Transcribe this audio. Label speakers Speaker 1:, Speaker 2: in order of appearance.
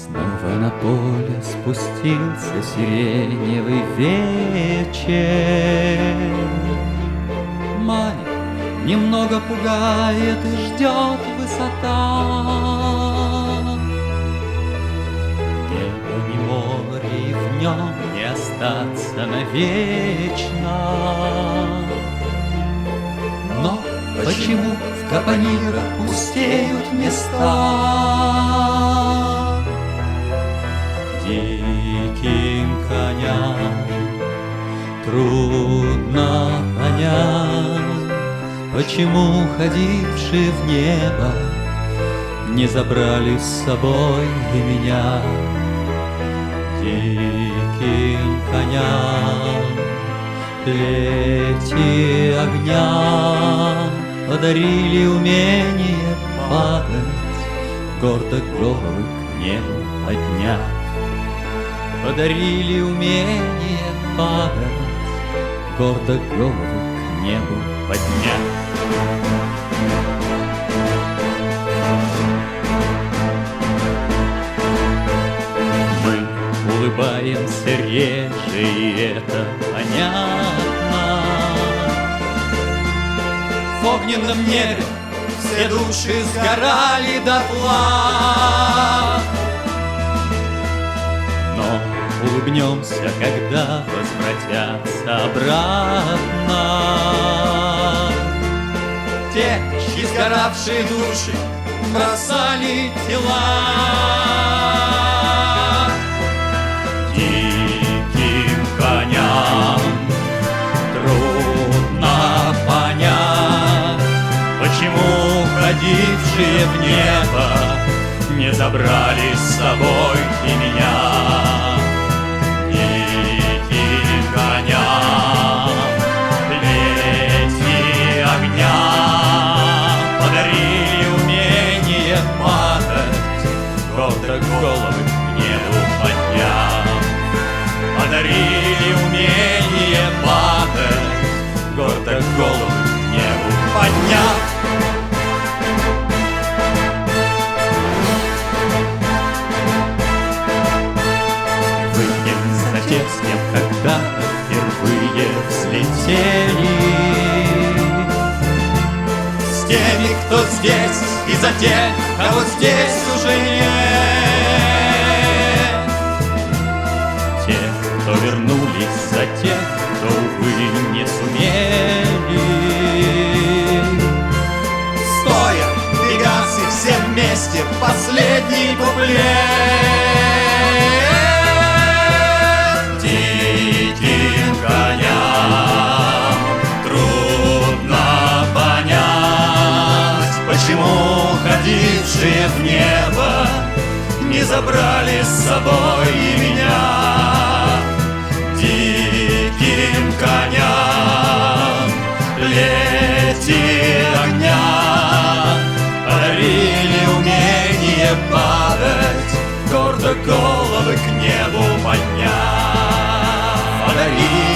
Speaker 1: Снова на поле спустился сиреневый вечер. Манит, немного пугает и ждет высота. Небо не море, и в нем не остаться навечно. Но почему в капонирах пустеют места? Диким коням трудно понять, почему ходившие в небо не забрали с собой и меня. Диким коням плети огня подарили умение падать, гордо головы к небу поднять. Подарили умение падать, гордо голову к небу поднять. Мы улыбаемся реже, и это понятно. В огненном небе все души сгорали дотла. Но улыбнемся, когда возвратятся обратно те, чьи сгоравшие души бросали тела. Диким коням трудно понять, почему ходившие в небо не забрали с собой и меня. Диким коням плети огня подарили умение падать, гордо головы к небу подняв. Подарили умение падать, гордо головы к небу подняв. С кем когда-то впервые взлетели, с теми, кто здесь, и за тех, кого здесь уже нет. Те, кто вернулись, за тех, кто, увы, не сумели. Стоя, пегасы, все вместе, последний куплет. Диким коням трудно понять, почему ходившие в небо не забрали с собой и меня. Диким коням плети огня подарили умение падать, гордо головы к небу поднять. Подарили